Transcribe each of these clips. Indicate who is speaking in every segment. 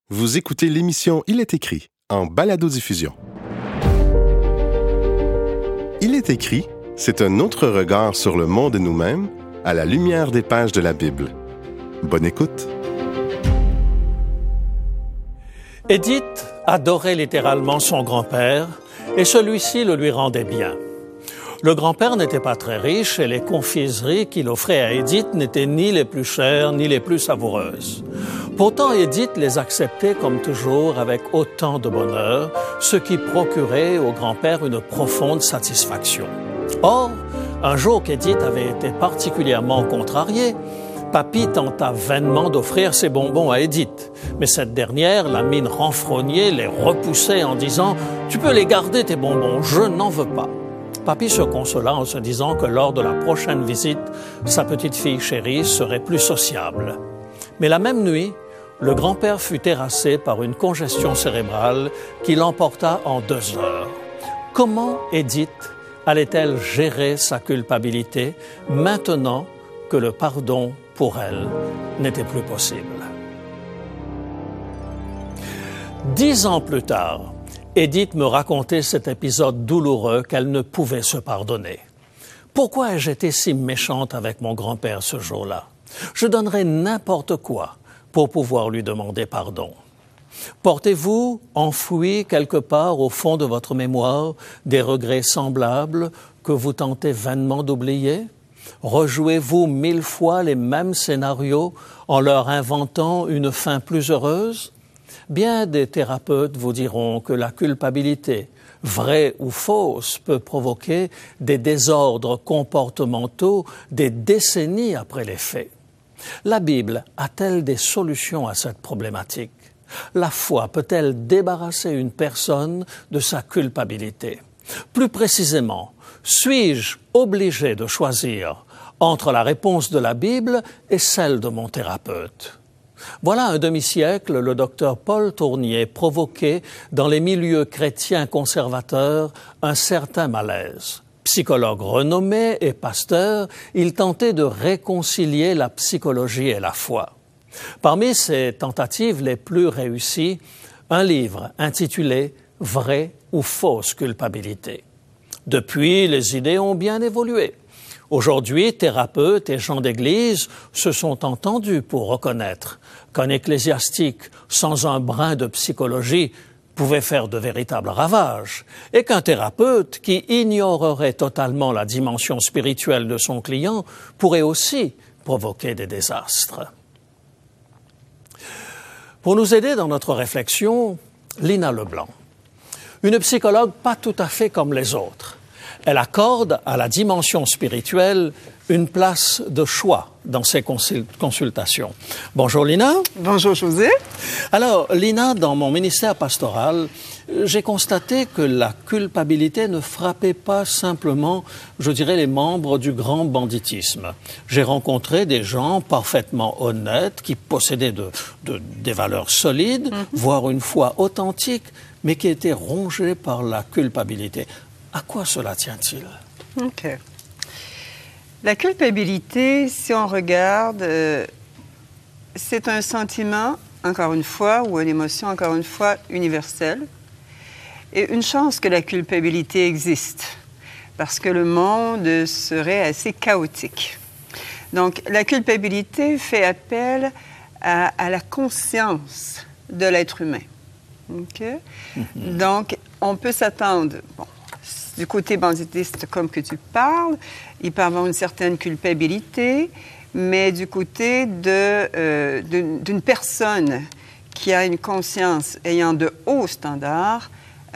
Speaker 1: Vous écoutez l'émission Il est écrit, en balado-diffusion. Il est écrit, c'est un autre regard sur le monde et nous-mêmes, à la lumière des pages de la Bible. Bonne écoute.
Speaker 2: Édith adorait littéralement son grand-père, et celui-ci le lui rendait bien. Le grand-père n'était pas très riche et les confiseries qu'il offrait à Édith n'étaient ni les plus chères ni les plus savoureuses. Pourtant, Édith les acceptait comme toujours avec autant de bonheur, ce qui procurait au grand-père une profonde satisfaction. Or, un jour qu'Édith avait été particulièrement contrariée, Papy tenta vainement d'offrir ses bonbons à Édith. Mais cette dernière, la mine renfrognée, les repoussait en disant « Tu peux les garder tes bonbons, je n'en veux pas ». Papy se consola en se disant que lors de la prochaine visite, sa petite fille chérie serait plus sociable. Mais la même nuit, le grand-père fut terrassé par une congestion cérébrale qui l'emporta en 2 heures. Comment Édith allait-elle gérer sa culpabilité maintenant que le pardon pour elle n'était plus possible? 10 ans plus tard, Édith me racontait cet épisode douloureux qu'elle ne pouvait se pardonner. Pourquoi ai-je été si méchante avec mon grand-père ce jour-là? Je donnerais n'importe quoi pour pouvoir lui demander pardon. Portez-vous enfouis quelque part au fond de votre mémoire des regrets semblables que vous tentez vainement d'oublier? Rejouez-vous 1000 fois les mêmes scénarios en leur inventant une fin plus heureuse? Bien des thérapeutes vous diront que la culpabilité, vraie ou fausse, peut provoquer des désordres comportementaux des décennies après les faits. La Bible a-t-elle des solutions à cette problématique? La foi peut-elle débarrasser une personne de sa culpabilité? Plus précisément, suis-je obligé de choisir entre la réponse de la Bible et celle de mon thérapeute? Voilà un demi-siècle, le docteur Paul Tournier provoquait dans les milieux chrétiens conservateurs un certain malaise. Psychologue renommé et pasteur, il tentait de réconcilier la psychologie et la foi. Parmi ses tentatives les plus réussies, un livre intitulé « Vraie ou fausse culpabilité ». Depuis, les idées ont bien évolué. Aujourd'hui, thérapeutes et gens d'Église se sont entendus pour reconnaître qu'un ecclésiastique sans un brin de psychologie pouvait faire de véritables ravages et qu'un thérapeute qui ignorerait totalement la dimension spirituelle de son client pourrait aussi provoquer des désastres. Pour nous aider dans notre réflexion, Lina Leblanc, une psychologue pas tout à fait comme les autres. Elle accorde à la dimension spirituelle une place de choix dans ses consultations. Bonjour Lina.
Speaker 3: Bonjour José.
Speaker 2: Alors Lina, dans mon ministère pastoral, j'ai constaté que la culpabilité ne frappait pas simplement, je dirais, les membres du grand banditisme. J'ai rencontré des gens parfaitement honnêtes qui possédaient des valeurs solides, voire une foi authentique, mais qui étaient rongés par la culpabilité. À quoi cela tient-il?
Speaker 3: OK. La culpabilité, si on regarde, c'est un sentiment, encore une fois, ou une émotion, encore une fois, universelle. Et une chance que la culpabilité existe, parce que le monde serait assez chaotique. Donc, la culpabilité fait appel à la conscience de l'être humain. OK? Donc, on peut s'attendre... Du côté banditiste, comme que tu parles, il peut avoir une certaine culpabilité, mais du côté d'une personne qui a une conscience ayant de hauts standards,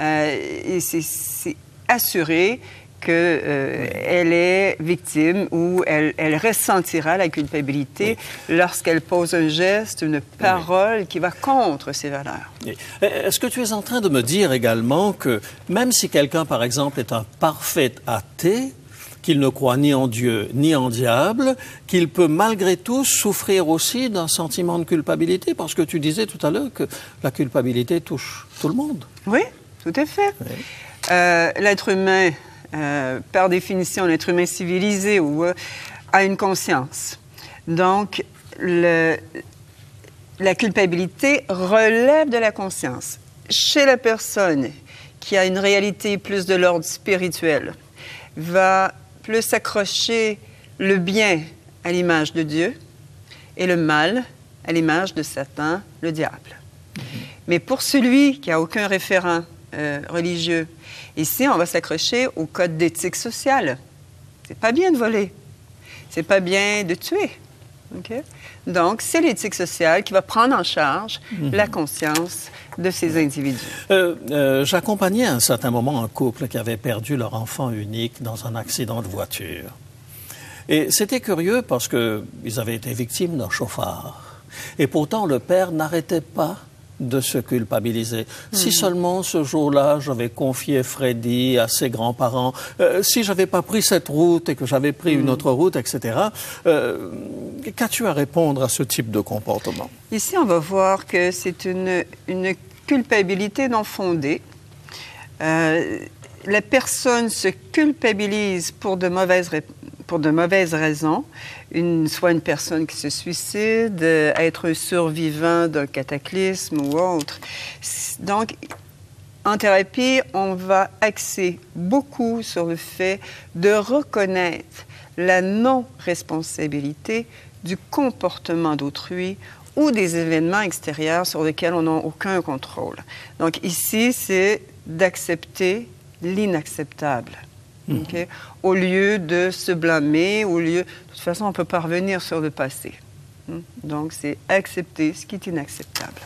Speaker 3: c'est assuré qu'elle est victime ou elle ressentira la culpabilité lorsqu'elle pose un geste, une parole qui va contre ses valeurs.
Speaker 2: Est-ce que tu es en train de me dire également que même si quelqu'un, par exemple, est un parfait athée, qu'il ne croit ni en Dieu ni en diable, qu'il peut malgré tout souffrir aussi d'un sentiment de culpabilité? Parce que tu disais tout à l'heure que la culpabilité touche tout le monde.
Speaker 3: Oui, tout à fait. Oui. L'être humain... par définition, l'être humain civilisé a une conscience. Donc, la culpabilité relève de la conscience. Chez la personne qui a une réalité plus de l'ordre spirituel, va plus accrocher le bien à l'image de Dieu et le mal à l'image de Satan, le diable. Mais pour celui qui n'a aucun référent religieux, ici, on va s'accrocher au code d'éthique sociale. C'est pas bien de voler. C'est pas bien de tuer. Okay? Donc, c'est l'éthique sociale qui va prendre en charge la conscience de ces individus.
Speaker 2: J'accompagnais à un certain moment un couple qui avait perdu leur enfant unique dans un accident de voiture. Et c'était curieux parce qu'ils avaient été victimes d'un chauffard. Et pourtant, le père n'arrêtait pas de se culpabiliser. Si seulement ce jour-là, j'avais confié Freddy à ses grands-parents, si j'avais pas pris cette route et que j'avais pris une autre route, etc. Qu'as-tu à répondre à ce type de comportement?
Speaker 3: Ici, on va voir que c'est une culpabilité non fondée. La personne se culpabilise pour de mauvaises raisons, soit une personne qui se suicide, être un survivant d'un cataclysme ou autre. Donc, en thérapie, on va axer beaucoup sur le fait de reconnaître la non-responsabilité du comportement d'autrui ou des événements extérieurs sur lesquels on n'a aucun contrôle. Donc ici, c'est d'accepter l'inacceptable. Okay? Au lieu de se blâmer, de toute façon, on ne peut pas revenir sur le passé. Donc, c'est accepter ce qui est inacceptable.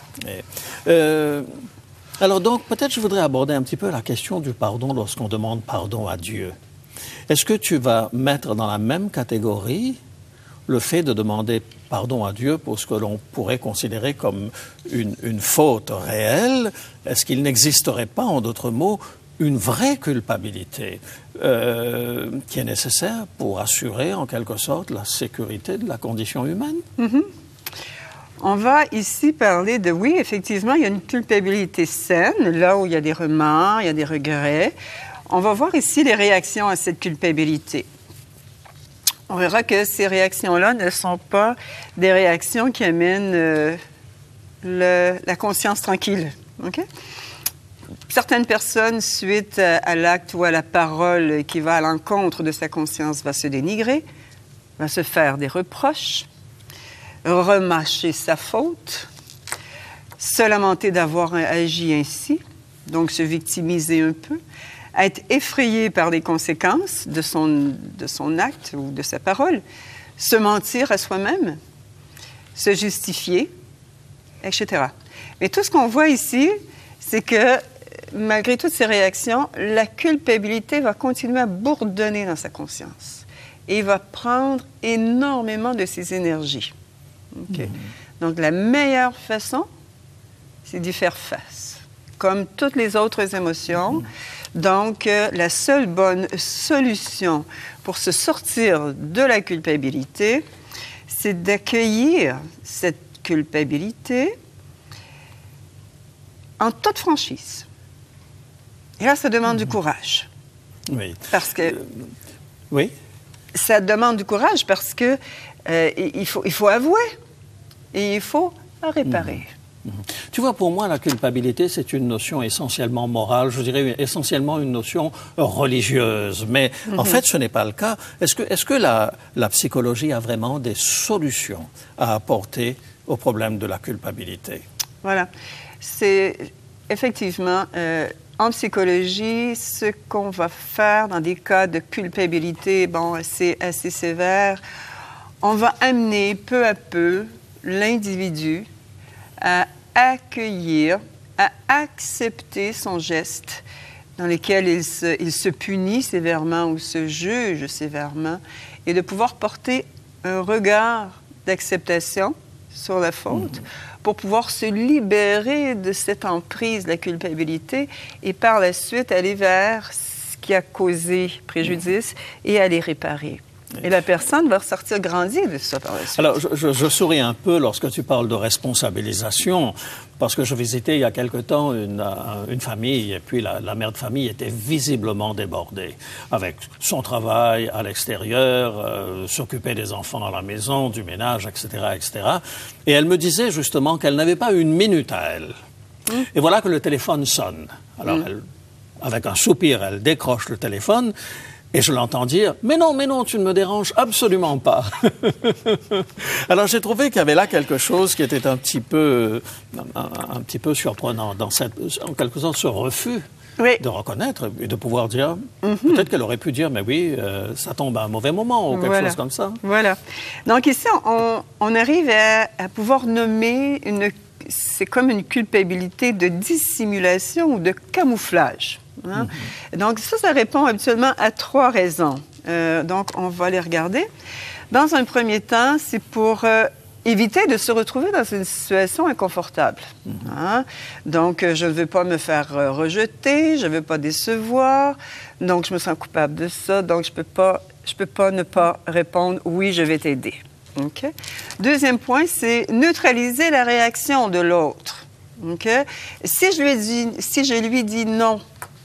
Speaker 2: Alors donc, peut-être je voudrais aborder un petit peu la question du pardon lorsqu'on demande pardon à Dieu. Est-ce que tu vas mettre dans la même catégorie le fait de demander pardon à Dieu pour ce que l'on pourrait considérer comme une faute réelle? Est-ce qu'il n'existerait pas, en d'autres mots, une vraie culpabilité qui est nécessaire pour assurer, en quelque sorte, la sécurité de la condition humaine?
Speaker 3: On va ici parler de, oui, effectivement, il y a une culpabilité saine, là où il y a des remords, il y a des regrets. On va voir ici les réactions à cette culpabilité. On verra que ces réactions-là ne sont pas des réactions qui amènent la conscience tranquille. Okay? Certaines personnes, suite à l'acte ou à la parole qui va à l'encontre de sa conscience, va se dénigrer, va se faire des reproches, remâcher sa faute, se lamenter d'avoir agi ainsi, donc se victimiser un peu, être effrayé par les conséquences de son acte ou de sa parole, se mentir à soi-même, se justifier, etc. Mais tout ce qu'on voit ici, c'est que malgré toutes ces réactions, la culpabilité va continuer à bourdonner dans sa conscience et va prendre énormément de ses énergies. Okay? Donc, la meilleure façon, c'est d'y faire face, comme toutes les autres émotions. Donc, la seule bonne solution pour se sortir de la culpabilité, c'est d'accueillir cette culpabilité en toute franchise. Et là, ça demande du courage.
Speaker 2: Oui.
Speaker 3: Parce que...
Speaker 2: oui.
Speaker 3: Ça demande du courage parce que il faut avouer et il faut réparer.
Speaker 2: Tu vois, pour moi, la culpabilité, c'est une notion essentiellement morale, je dirais essentiellement une notion religieuse. Mais en fait, ce n'est pas le cas. Est-ce que la psychologie a vraiment des solutions à apporter au problème de la culpabilité?
Speaker 3: Voilà. C'est effectivement, en psychologie, ce qu'on va faire dans des cas de culpabilité, c'est assez sévère, on va amener peu à peu l'individu à accueillir, à accepter son geste dans lequel il se punit sévèrement ou se juge sévèrement et de pouvoir porter un regard d'acceptation sur la faute pour pouvoir se libérer de cette emprise de la culpabilité et par la suite aller vers ce qui a causé préjudice et aller réparer. Et la personne va ressortir grandie de ça par la suite.
Speaker 2: Alors, je souris un peu lorsque tu parles de responsabilisation, parce que je visitais il y a quelque temps une famille, et puis la mère de famille était visiblement débordée, avec son travail à l'extérieur, s'occuper des enfants à la maison, du ménage, etc., etc. Et elle me disait justement qu'elle n'avait pas une minute à elle. Et voilà que le téléphone sonne. Alors, avec un soupir, elle décroche le téléphone. Et je l'entends dire « Mais non, tu ne me déranges absolument pas. » Alors j'ai trouvé qu'il y avait là quelque chose qui était un petit peu surprenant, en quelque sorte ce refus de reconnaître et de pouvoir dire, peut-être qu'elle aurait pu dire « Mais oui, ça tombe à un mauvais moment » ou quelque chose comme ça.
Speaker 3: Voilà. Donc ici, on arrive à pouvoir nommer c'est comme une culpabilité de dissimulation ou de camouflage. Hein? Donc, ça répond habituellement à 3 raisons. Donc, on va les regarder. Dans un premier temps, c'est pour éviter de se retrouver dans une situation inconfortable. Hein? Donc, je ne veux pas me faire rejeter, je ne veux pas décevoir, donc je me sens coupable de ça, donc je peux pas ne pas répondre « oui, je vais t'aider ». Okay? Deuxième point, c'est neutraliser la réaction de l'autre. Okay? Si je lui dis non,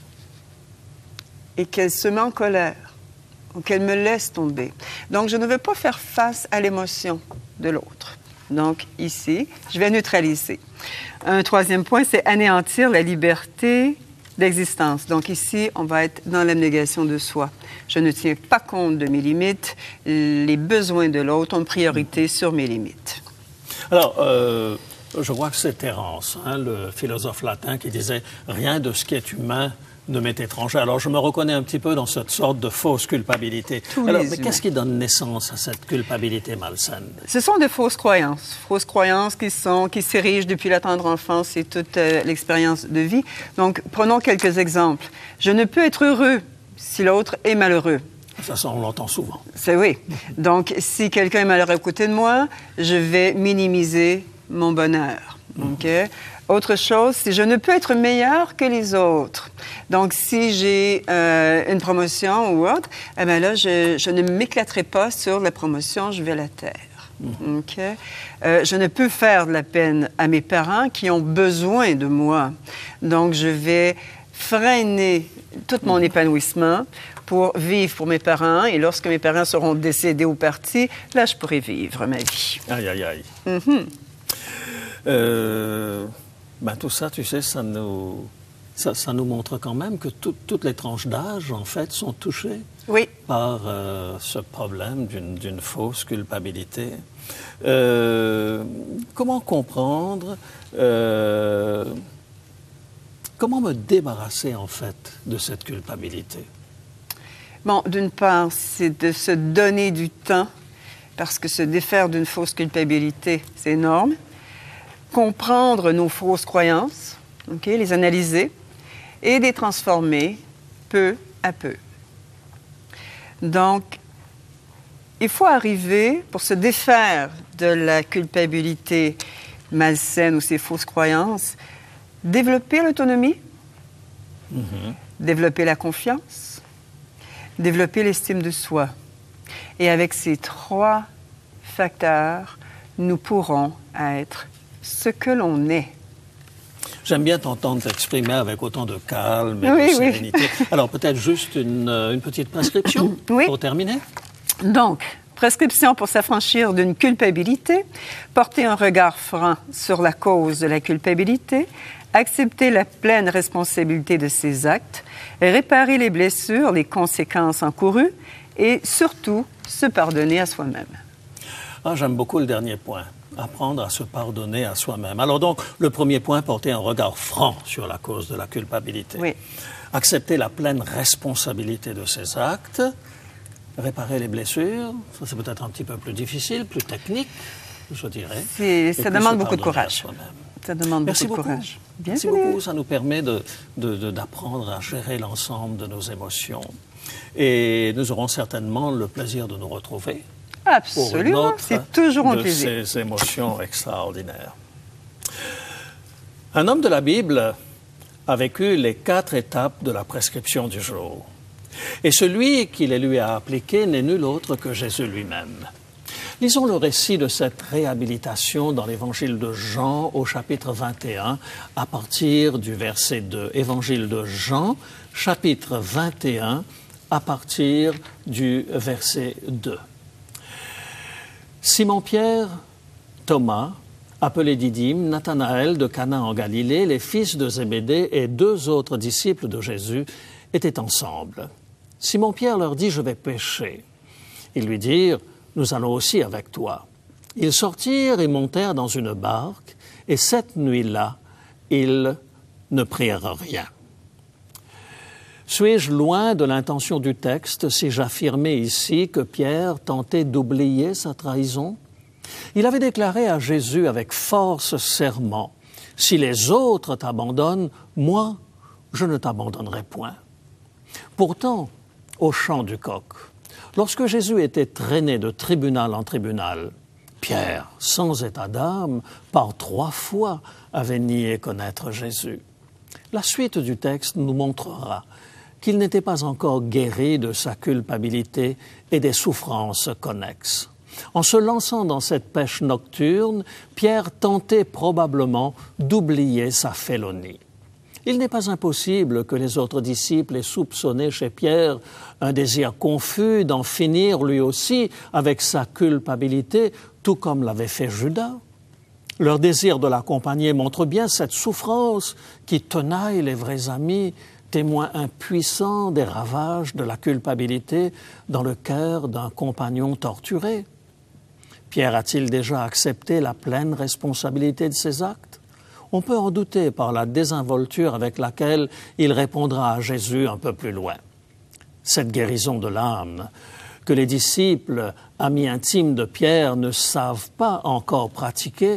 Speaker 3: et qu'elle se met en colère, ou qu'elle me laisse tomber. Donc, je ne veux pas faire face à l'émotion de l'autre. Donc, ici, je vais neutraliser. Un troisième point, c'est anéantir la liberté d'existence. Donc, ici, on va être dans l'abnégation de soi. Je ne tiens pas compte de mes limites. Les besoins de l'autre ont priorité sur mes limites.
Speaker 2: Alors, je crois que c'est Terence, le philosophe latin, qui disait « Rien de ce qui est humain ne m'est étranger ». Alors, je me reconnais un petit peu dans cette sorte de fausse culpabilité. Alors, mais qu'est-ce qui donne naissance à cette culpabilité malsaine?
Speaker 3: Ce sont de fausses croyances. Fausses croyances qui s'érigent depuis la tendre enfance et toute l'expérience de vie. Donc, prenons quelques exemples. Je ne peux être heureux si l'autre est malheureux.
Speaker 2: Ça, on l'entend souvent.
Speaker 3: C'est oui. Donc, si quelqu'un est malheureux à côté de moi, je vais minimiser mon bonheur. OK? Autre chose, c'est je ne peux être meilleur que les autres. Donc, si j'ai une promotion ou autre, eh bien là, je ne m'éclaterai pas sur la promotion, je vais la taire. OK? Je ne peux faire de la peine à mes parents qui ont besoin de moi. Donc, je vais freiner tout mon épanouissement pour vivre pour mes parents. Et lorsque mes parents seront décédés ou partis, là, je pourrai vivre ma vie.
Speaker 2: Aïe, aïe, aïe. Ben, tout ça, tu sais, ça nous montre quand même que toutes les tranches d'âge, en fait, sont touchées par ce problème d'une fausse culpabilité. Comment comprendre, comment me débarrasser, en fait, de cette culpabilité?
Speaker 3: Bon, d'une part, c'est de se donner du temps, parce que se défaire d'une fausse culpabilité, c'est énorme. Comprendre nos fausses croyances, les analyser et les transformer peu à peu. Donc, il faut arriver, pour se défaire de la culpabilité malsaine ou ces fausses croyances, développer l'autonomie, développer la confiance, développer l'estime de soi. Et avec ces 3 facteurs, nous pourrons être ce que l'on est.
Speaker 2: J'aime bien t'entendre t'exprimer avec autant de calme et de sérénité. Alors, peut-être juste une petite prescription pour terminer?
Speaker 3: Donc, prescription pour s'affranchir d'une culpabilité, porter un regard franc sur la cause de la culpabilité, accepter la pleine responsabilité de ses actes, réparer les blessures, les conséquences encourues et surtout se pardonner à soi-même.
Speaker 2: Ah, j'aime beaucoup le dernier point. Apprendre à se pardonner à soi-même. Alors donc, le premier point, porter un regard franc sur la cause de la culpabilité.
Speaker 3: Oui.
Speaker 2: Accepter la pleine responsabilité de ses actes. Réparer les blessures. Ça, c'est peut-être un petit peu plus difficile, plus technique, je dirais.
Speaker 3: Ça demande beaucoup de courage. Ça demande beaucoup de courage.
Speaker 2: Merci beaucoup. Ça nous permet d'apprendre à gérer l'ensemble de nos émotions. Et nous aurons certainement le plaisir de nous retrouver.
Speaker 3: Absolument, c'est toujours un plaisir.
Speaker 2: De ces émotions extraordinaires. Un homme de la Bible a vécu les 4 étapes de la prescription du jour. Et celui qui les lui a appliqués n'est nul autre que Jésus lui-même. Lisons le récit de cette réhabilitation dans l'évangile de Jean au chapitre 21 à partir du verset 2. Évangile de Jean, chapitre 21 à partir du verset 2. Simon-Pierre, Thomas, appelé Didyme, Nathanaël de Cana en Galilée, les fils de Zébédée et 2 autres disciples de Jésus étaient ensemble. Simon-Pierre leur dit « Je vais pêcher ». Ils lui dirent « Nous allons aussi avec toi ». Ils sortirent et montèrent dans une barque, et cette nuit-là, ils ne prirent rien. Suis-je loin de l'intention du texte si j'affirmais ici que Pierre tentait d'oublier sa trahison? Il avait déclaré à Jésus avec force serment, « Si les autres t'abandonnent, moi, je ne t'abandonnerai point. » Pourtant, au chant du coq, lorsque Jésus était traîné de tribunal en tribunal, Pierre, sans état d'âme, par 3 fois avait nié connaître Jésus. La suite du texte nous montrera qu'il n'était pas encore guéri de sa culpabilité et des souffrances connexes. En se lançant dans cette pêche nocturne, Pierre tentait probablement d'oublier sa félonie. Il n'est pas impossible que les autres disciples aient soupçonné chez Pierre un désir confus d'en finir lui aussi avec sa culpabilité, tout comme l'avait fait Judas. Leur désir de l'accompagner montre bien cette souffrance qui tenaille les vrais amis, témoins impuissants des ravages de la culpabilité dans le cœur d'un compagnon torturé. Pierre a-t-il déjà accepté la pleine responsabilité de ses actes? On peut en douter par la désinvolture avec laquelle il répondra à Jésus un peu plus loin. Cette guérison de l'âme, que les disciples, amis intimes de Pierre, ne savent pas encore pratiquer,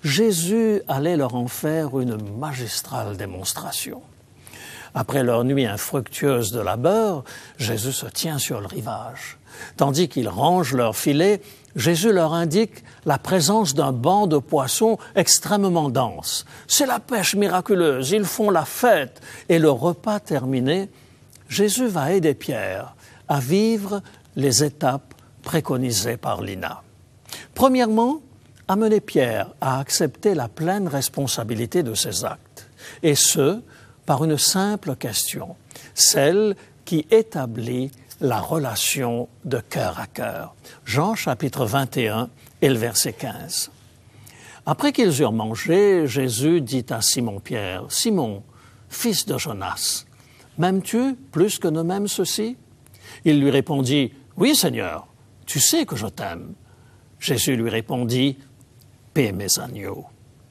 Speaker 2: Jésus allait leur en faire une magistrale démonstration. Après leur nuit infructueuse de labeur, Jésus se tient sur le rivage. Tandis qu'ils rangent leurs filets, Jésus leur indique la présence d'un banc de poissons extrêmement dense. C'est la pêche miraculeuse, ils font la fête. Et le repas terminé, Jésus va aider Pierre à vivre les étapes préconisées par Lina. Premièrement, amener Pierre à accepter la pleine responsabilité de ses actes. Et ce, par une simple question, celle qui établit la relation de cœur à cœur. Jean chapitre 21 et le verset 15. Après qu'ils eurent mangé, Jésus dit à Simon-Pierre, « Simon, fils de Jonas, m'aimes-tu plus que ne m'aiment ceux-ci » Il lui répondit, « Oui, Seigneur, tu sais que je t'aime. » Jésus lui répondit, « Paie mes agneaux. »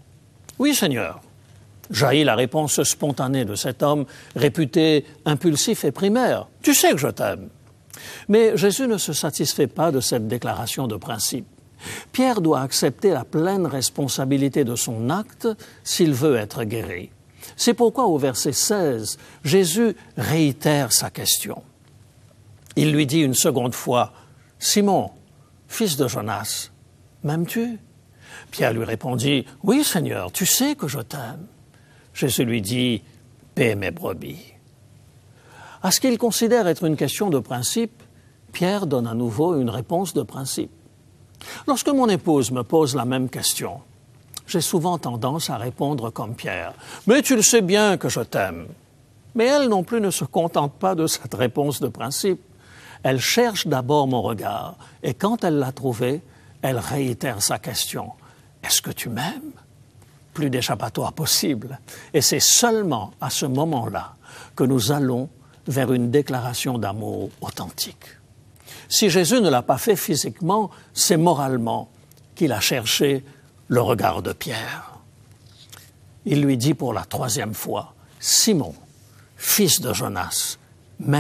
Speaker 2: « Oui, Seigneur. » Jaillit la réponse spontanée de cet homme réputé impulsif et primaire. « Tu sais que je t'aime. » Mais Jésus ne se satisfait pas de cette déclaration de principe. Pierre doit accepter la pleine responsabilité de son acte s'il veut être guéri. C'est pourquoi au verset 16, Jésus réitère sa question. Il lui dit une seconde fois, « Simon, fils de Jonas, m'aimes-tu » Pierre lui répondit, « Oui, Seigneur, tu sais que je t'aime. » Jésus lui dit, « Paie mes brebis. » À ce qu'il considère être une question de principe, Pierre donne à nouveau une réponse de principe. Lorsque mon épouse me pose la même question, j'ai souvent tendance à répondre comme Pierre, « Mais tu le sais bien que je t'aime. » Mais elle non plus ne se contente pas de cette réponse de principe. Elle cherche d'abord mon regard, et quand elle l'a trouvé, elle réitère sa question, « Est-ce que tu m'aimes ?» Plus d'échappatoire possible. Et c'est seulement à ce moment-là que nous allons vers une déclaration d'amour authentique. Si Jésus ne l'a pas fait physiquement, c'est moralement qu'il a cherché le regard de Pierre. Il lui dit pour la 3e fois, « Simon, fils de Jonas, m'aimes-tu »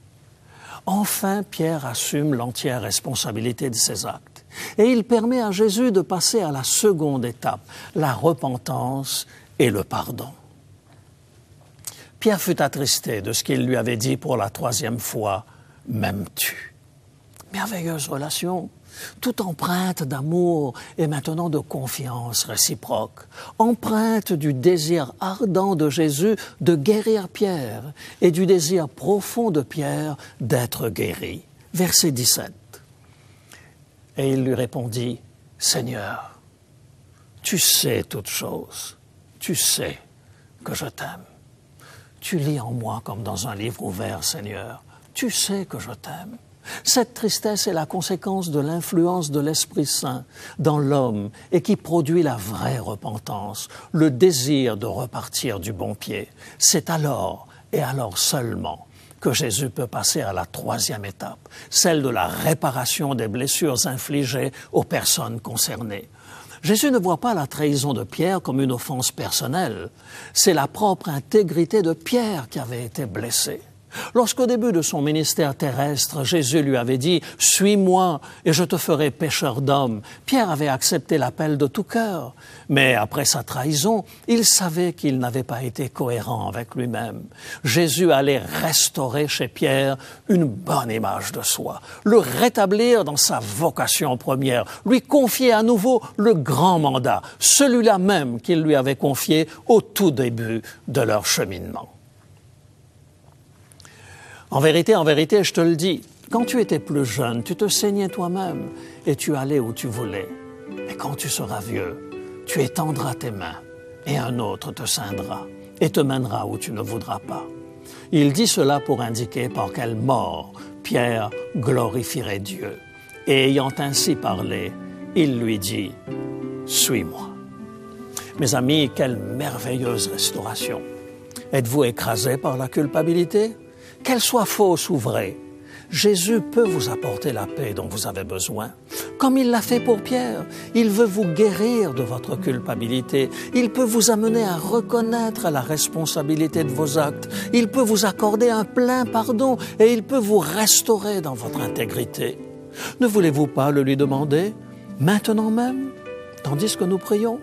Speaker 2: Enfin, Pierre assume l'entière responsabilité de ses actes. Et il permet à Jésus de passer à la seconde étape, la repentance et le pardon. Pierre fut attristé de ce qu'il lui avait dit pour la 3e fois, « M'aimes-tu » Merveilleuse relation. toute empreinte d'amour et maintenant de confiance réciproque, empreinte du désir ardent de Jésus de guérir Pierre et du désir profond de Pierre d'être guéri. Verset 17. Et il lui répondit, « Seigneur, tu sais toutes choses, tu sais que je t'aime. Tu lis en moi comme dans un livre ouvert, Seigneur. Tu sais que je t'aime. Cette tristesse est la conséquence de l'influence de l'Esprit Saint dans l'homme et qui produit la vraie repentance, le désir de repartir du bon pied. C'est alors, et alors seulement, que Jésus peut passer à la troisième étape, celle de la réparation des blessures infligées aux personnes concernées. Jésus ne voit pas la trahison de Pierre comme une offense personnelle. C'est la propre intégrité de Pierre qui avait été blessée. Lorsqu'au début de son ministère terrestre, Jésus lui avait dit « Suis-moi et je te ferai pécheur d'hommes », Pierre avait accepté l'appel de tout cœur. Mais après sa trahison, il savait qu'il n'avait pas été cohérent avec lui-même. Jésus allait restaurer chez Pierre une bonne image de soi, le rétablir dans sa vocation première, lui confier à nouveau le grand mandat, celui-là même qu'il lui avait confié au tout début de leur cheminement. En vérité, je te le dis, quand tu étais plus jeune, tu te saignais toi-même et tu allais où tu voulais. Mais quand tu seras vieux, tu étendras tes mains et un autre te ceindra et te mènera où tu ne voudras pas. Il dit cela pour indiquer par quelle mort Pierre glorifierait Dieu. Et ayant ainsi parlé, il lui dit « Suis-moi ». Mes amis, quelle merveilleuse restauration. Êtes-vous écrasés par la culpabilité ? Qu'elle soit fausse ou vraie, Jésus peut vous apporter la paix dont vous avez besoin. Comme il l'a fait pour Pierre, il veut vous guérir de votre culpabilité. Il peut vous amener à reconnaître la responsabilité de vos actes. Il peut vous accorder un plein pardon et il peut vous restaurer dans votre intégrité. Ne voulez-vous pas le lui demander, maintenant même, tandis que nous prions?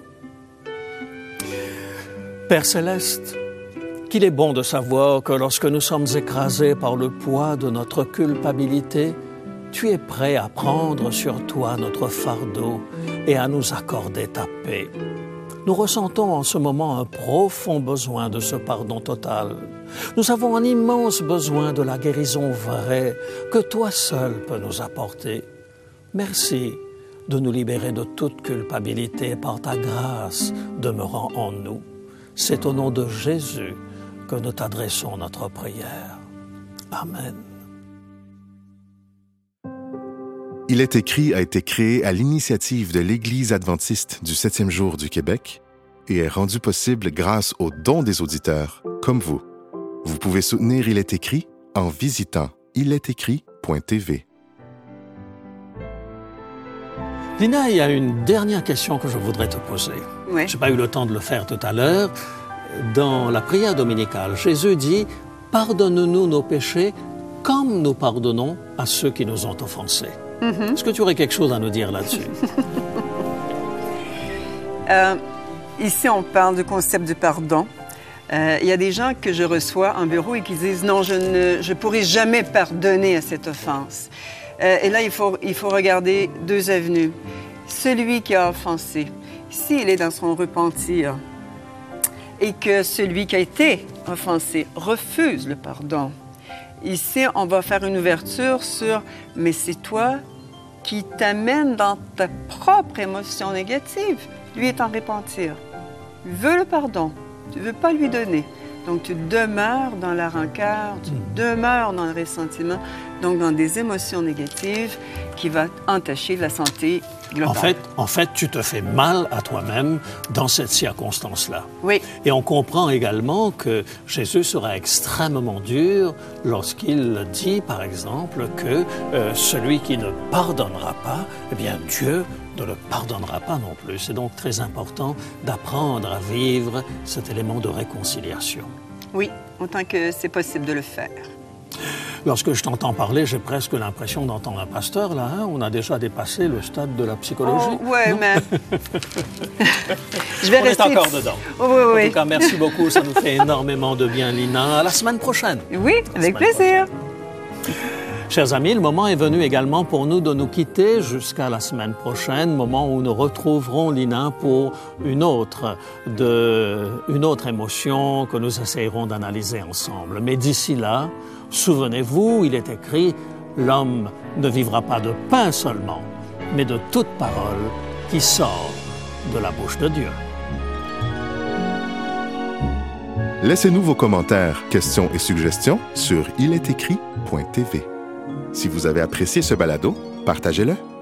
Speaker 2: Père Céleste, qu'il est bon de savoir que lorsque nous sommes écrasés par le poids de notre culpabilité, tu es prêt à prendre sur toi notre fardeau et à nous accorder ta paix. Nous ressentons en ce moment un profond besoin de ce pardon total. Nous avons un immense besoin de la guérison vraie que toi seul peux nous apporter. Merci de nous libérer de toute culpabilité par ta grâce demeurant en nous. C'est au nom de Jésus que nous t'adressons notre prière. Amen.
Speaker 1: Il est écrit a été créé à l'initiative de l'Église adventiste du 7e jour du Québec et est rendu possible grâce aux dons des auditeurs, comme vous. Vous pouvez soutenir Il est écrit en visitant ilestécrit.tv.
Speaker 2: Lina, il y a une dernière question que je voudrais te poser.
Speaker 3: Oui.
Speaker 2: Je n'ai pas eu le temps de le faire tout à l'heure. Dans la prière dominicale, Jésus dit « Pardonne-nous nos péchés comme nous pardonnons à ceux qui nous ont offensés ». Est-ce que tu aurais quelque chose à nous dire là-dessus?
Speaker 3: Ici, on parle du concept du pardon. Il y a des gens que je reçois en bureau et qui disent « Non, je ne pourrai jamais pardonner à cette offense ». Et là, il faut regarder deux avenues. Celui qui a offensé, s'il est dans son repentir, et que celui qui a été offensé refuse le pardon. Ici, on va faire une ouverture sur « mais c'est toi qui t'amène dans ta propre émotion négative. » Lui est en repentir. Il veut le pardon. Tu ne veux pas lui donner. Donc, tu demeures dans la rancœur, tu demeures dans le ressentiment, donc dans des émotions négatives qui vont entacher la santé globale.
Speaker 2: En fait, tu te fais mal à toi-même dans cette circonstance-là.
Speaker 3: Oui.
Speaker 2: Et on comprend également que Jésus sera extrêmement dur lorsqu'il dit, par exemple, que celui qui ne pardonnera pas, eh bien, Dieu ne le pardonnera pas non plus. C'est donc très important d'apprendre à vivre cet élément de réconciliation.
Speaker 3: Oui, autant que c'est possible de le faire.
Speaker 2: Lorsque je t'entends parler, j'ai presque l'impression d'entendre un pasteur, là. Hein? On a déjà dépassé le stade de la psychologie.
Speaker 3: Oh, ouais, mais... je vais rester...
Speaker 2: On est encore dedans.
Speaker 3: Oh, oui.
Speaker 2: En tout cas, merci beaucoup. Ça nous fait énormément de bien, Lina. À la semaine prochaine.
Speaker 3: Oui, avec plaisir.
Speaker 2: Chers amis, le moment est venu également pour nous de nous quitter jusqu'à la semaine prochaine, moment où nous retrouverons Lina pour une autre émotion que nous essayerons d'analyser ensemble. Mais d'ici là, souvenez-vous, il est écrit « L'homme ne vivra pas de pain seulement, mais de toute parole qui sort de la bouche de Dieu. »
Speaker 1: Laissez-nous vos commentaires, questions et suggestions sur ilétécrit.tv. Si vous avez apprécié ce balado, partagez-le.